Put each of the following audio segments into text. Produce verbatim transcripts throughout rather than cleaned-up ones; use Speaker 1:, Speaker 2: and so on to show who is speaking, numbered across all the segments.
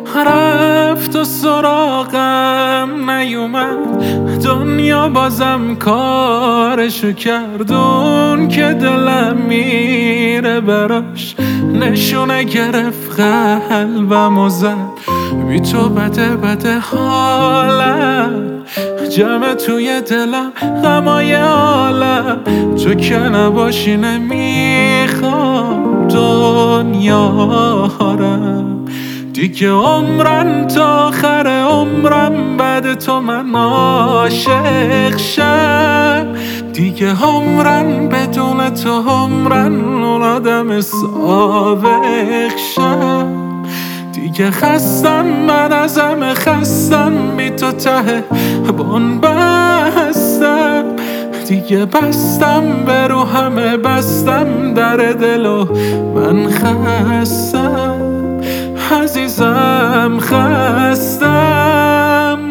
Speaker 1: رفت و سراغم نیومد، دنیا بازم کارشو کردون که دلم میره براش. نشونه گرفت قلبم و زد، بی تو بده بده حالم، جمع توی دلم غمای عالم. تو که نباشی نمیخوام دنیارم، دیگه عمرم تا آخر عمرم بعد تو من عاشق شم. دیگه عمرم بدون تو عمرم اولادم سابق شم. دیگه خستم من از همه خستم، بی تو ته بون بستم. دیگه بستم به رو همه بستم در دلو من خستم، عزیزم خستم.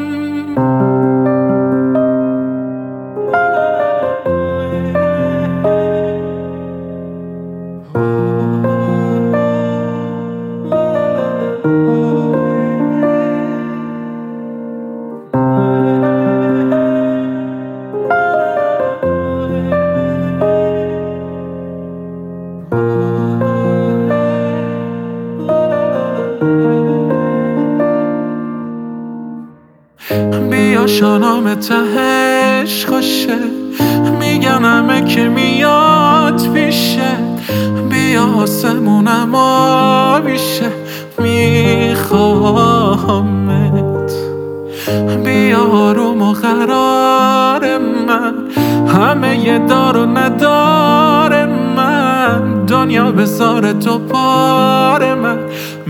Speaker 1: بیا شانام تهش خوشه، میگن همه که میاد پیشه. بیا آسمونم آبیشه، میخوامت. بیا آروم و قرار من، همه یه دار و ندار من. دنیا بذار تو پار من،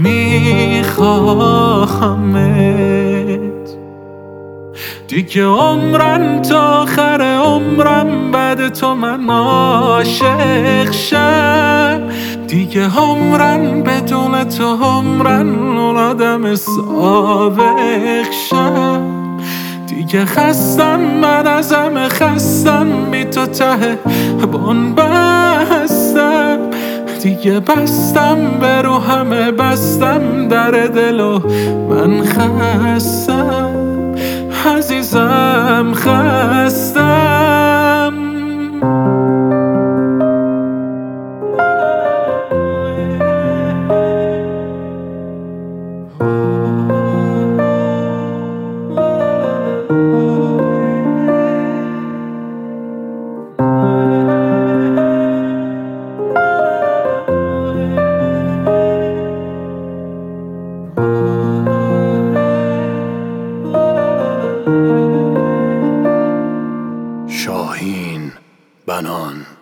Speaker 1: میخوامت. دیگه عمرم تا آخر عمرم بعد تو من عاشق شم. دیگه عمرم بدون تو عمرم اولادم سابق شم. دیگه خستم من از همه خستم، بی تو ته بون بستم. دیگه بستم به رو همه بستم در دلو من خستم، عزیزم خستم.
Speaker 2: شاهین بنان.